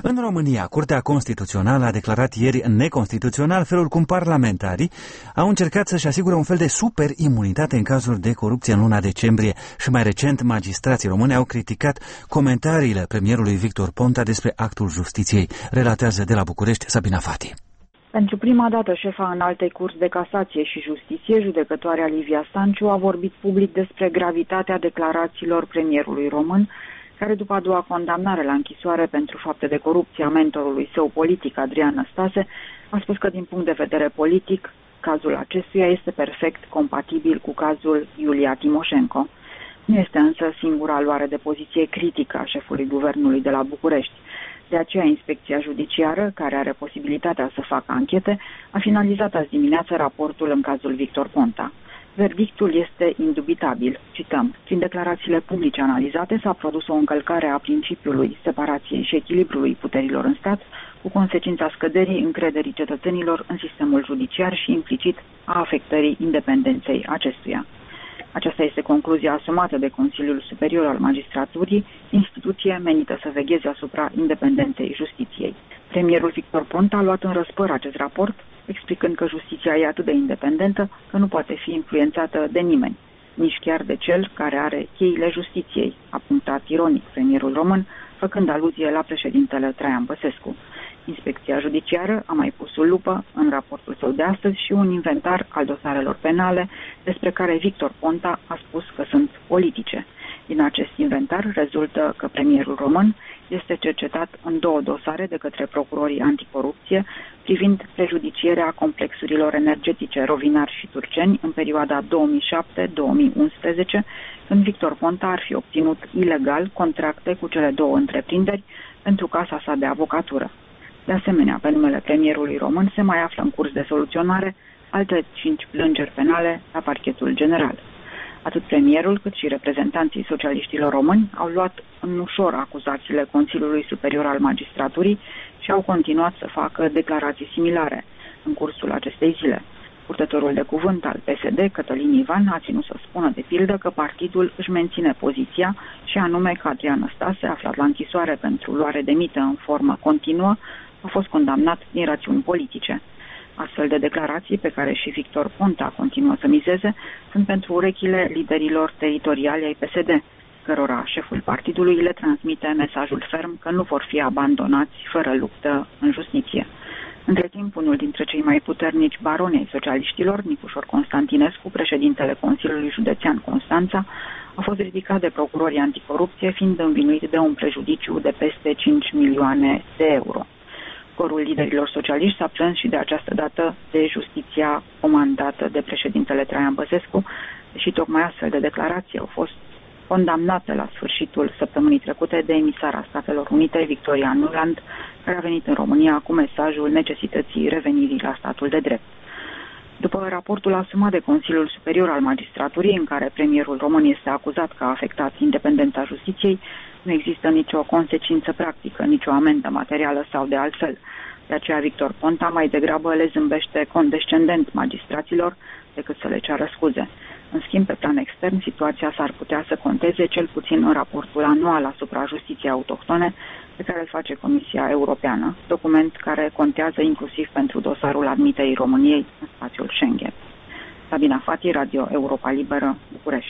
În România, Curtea Constituțională a declarat ieri neconstituțional felul cum parlamentarii au încercat să-și asigure un fel de superimunitate în cazuri de corupție în luna decembrie și mai recent magistrații români au criticat comentariile premierului Victor Ponta despre actul justiției. Relatează de la București Sabina Fati. Pentru prima dată, șefa Înaltei Curți de Casație și Justiție, judecătoarea Livia Stanciu, a vorbit public despre gravitatea declarațiilor premierului român, care după a doua condamnare la închisoare pentru fapte de corupție a mentorului său politic, Adrian Năstase, a spus că din punct de vedere politic, cazul acestuia este perfect compatibil cu cazul Iulia Timoșenko. Nu este însă singura luare de poziție critică a șefului guvernului de la București. De aceea, Inspecția Judiciară, care are posibilitatea să facă anchete, a finalizat azi dimineață raportul în cazul Victor Ponta. Verdictul este indubitabil. Cităm: prin declarațiile publice analizate s-a produs o încălcare a principiului separației și echilibrului puterilor în stat, cu consecința scăderii încrederii cetățenilor în sistemul judiciar și implicit a afectării independenței acestuia. Aceasta este concluzia asumată de Consiliul Superior al Magistraturii, instituție menită să vegheze asupra independenței justiției. Premierul Victor Ponta a luat în răspăr acest raport, explicând că justiția e atât de independentă că nu poate fi influențată de nimeni, nici chiar de cel care are cheile justiției, a punctat ironic premierul român, făcând aluzie la președintele Traian Băsescu. Inspecția Judiciară a mai pus în lupă, în raportul său de astăzi, și un inventar al dosarelor penale, despre care Victor Ponta a spus că sunt politice. Din acest inventar rezultă că premierul român este cercetat în 2 dosare de către procurorii anticorupție privind prejudicierea complexurilor energetice Rovinar și Turceni în perioada 2007-2011, când Victor Ponta ar fi obținut ilegal contracte cu cele 2 întreprinderi pentru casa sa de avocatură. De asemenea, pe numele premierului român se mai află în curs de soluționare alte 5 plângeri penale la Parchetul General. Atât premierul cât și reprezentanții socialiștilor români au luat în ușor acuzațiile Consiliului Superior al Magistraturii și au continuat să facă declarații similare în cursul acestei zile. Purtătorul de cuvânt al PSD, Cătălin Ivan, a ținut să spună de pildă că partidul își menține poziția și anume că Adrian Năstase, aflat la închisoare pentru luare de mită în formă continuă, a fost condamnat din rațiuni politice. Astfel de declarații, pe care și Victor Ponta continuă să mizeze, sunt pentru urechile liderilor teritoriali ai PSD, cărora șeful partidului le transmite mesajul ferm că nu vor fi abandonați fără luptă în justiție. Între timp, unul dintre cei mai puternici baroni ai socialiștilor, Nicușor Constantinescu, președintele Consiliului Județean Constanța, a fost ridicat de procurorii anticorupție, fiind învinuit de un prejudiciu de peste 5 milioane de euro. Corul liderilor socialiști s-a plâns și de această dată de justiția comandată de președintele Traian Băsescu, deși tocmai astfel de declarații au fost condamnate la sfârșitul săptămânii trecute de emisara Statelor Unite, Victoria Nuland, care a venit în România cu mesajul necesității revenirii la statul de drept. După raportul asumat de Consiliul Superior al Magistraturii, în care premierul român este acuzat că a afectat independența justiției, nu există nicio consecință practică, nicio amendă materială sau de altfel. De aceea Victor Ponta mai degrabă le zâmbește condescendent magistraților decât să le ceară scuze. În schimb, pe plan extern, situația s-ar putea să conteze cel puțin în raportul anual asupra justiției autohtone pe care îl face Comisia Europeană, document care contează inclusiv pentru dosarul admiterii României în spațiul Schengen. Sabina Fati, Radio Europa Liberă, București.